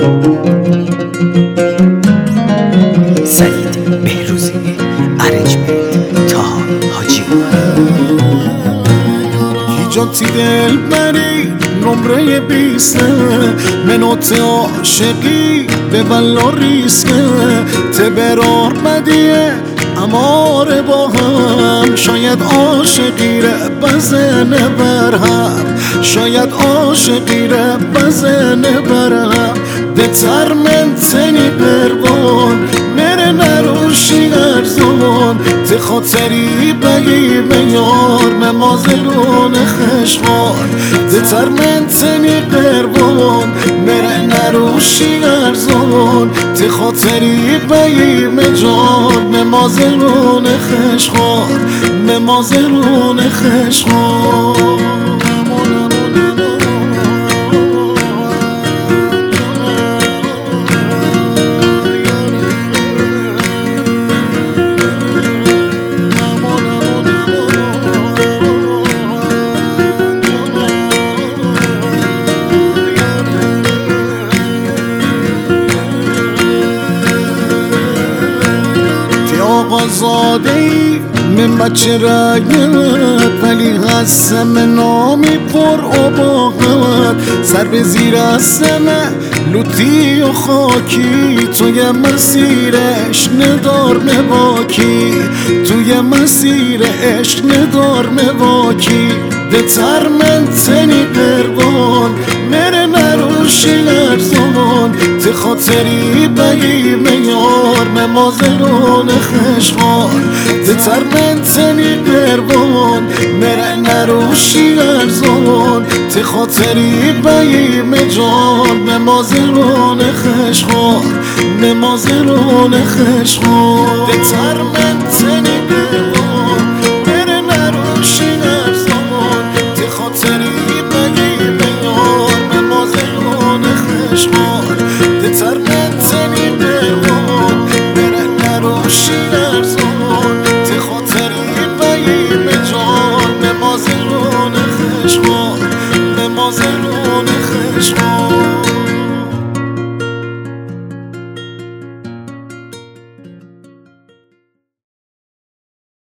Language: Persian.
سعید بهروزی، ارنجمنت طاها حاجی. هیجاتی دل بری نمره 20 منوت عاشقی به بلا ریسکه تبرار بدیه اماره با هم شاید عاشقی ره بزنه برهم شاید عاشقی ره بزنه برهم دتر من تنی قربان مره نروشی ارزون تی خاطری بگی بیار ممازلون خشخان دتر من تنی قربان مره نروشی ارزون تی خاطری بگی مجار ممازلون خشخان ممازلون خشخان. آقازاده ای من بچه رگت ولی هستم نامی پر عباقت سر به زیر هستمه لوتی و خاکی توی مسیر عشق ندار مواکی توی مسیر عشق ندار مواکی دتر من تنی قربان مره نروشی ارزان تی خاطری بگی میار ممازلون خشخان دتر من تنی قربان مره نروشی ارزان تی خاطری بگی مجان ممازلون خشخان ممازلون خشخان دتر من تنی قربان مره نروشی ارزان تی خاطری بگی میار ممازلون خشخان دتر من تنی قربان مره نروشی ارزان تی خاطری بگی مجان ممازلون خشخان ممازلون خشخان.